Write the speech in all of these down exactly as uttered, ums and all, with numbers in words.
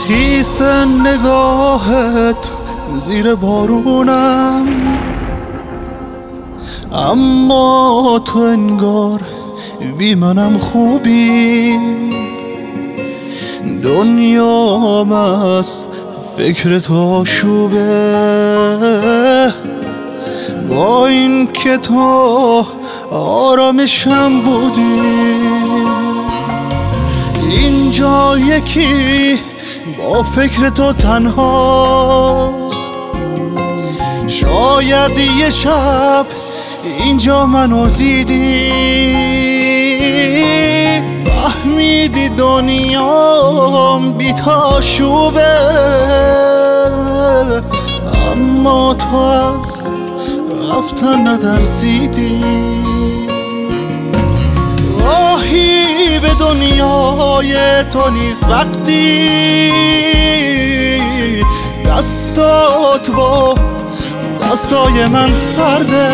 خیس نگاهت زیر بارونم، اما تو انگار بی منم خوبی. دنیام از فکر تو آشوبه، با این که تو آرامشم بودی. اینجا یکی با فکر تو تنهاست، شاید یه شب اینجا منو دیدی، فهمیدی دنیام بی تاشوبه، اما تو از رفتن نترسیدی. راهی به دنیای تو نیست وقتی دستات با دستای من سرده،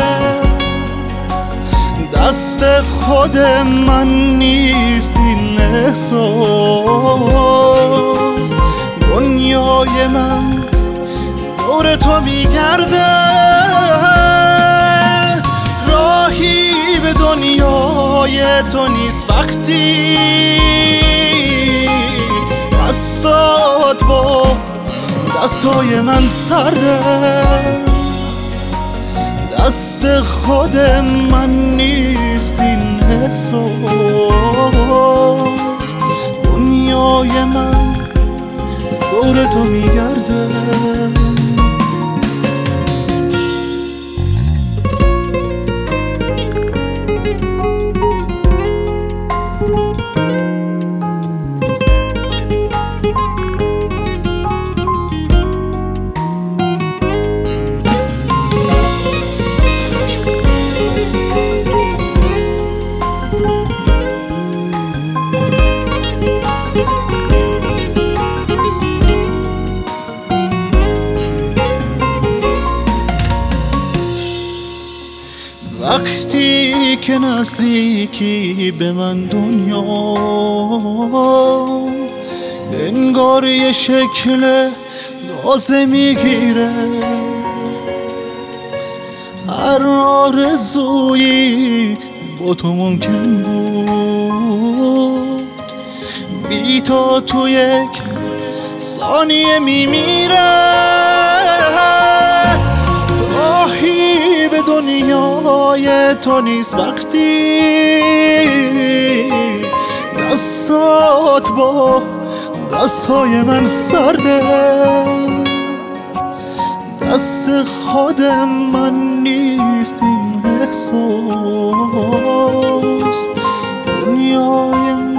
دست خود من نیست این احساس. دنیای من دور تو میگرده، راهی به دنیای تو نیست وقتی دستات با دستای من سرده، دست خود من نیست این احساس. دنیای من دور تو میگرده. وقتی که نزدیکی به من دنیا، انگار یه شکل تازه میگیره. هر آرزویی با تو ممکن بود، بی تو تو یک ثانیه میمیره. راهی به دنیای تو نیست وقتی دستات با دستای من سرده، دست خود من نیست این احساس. دنیای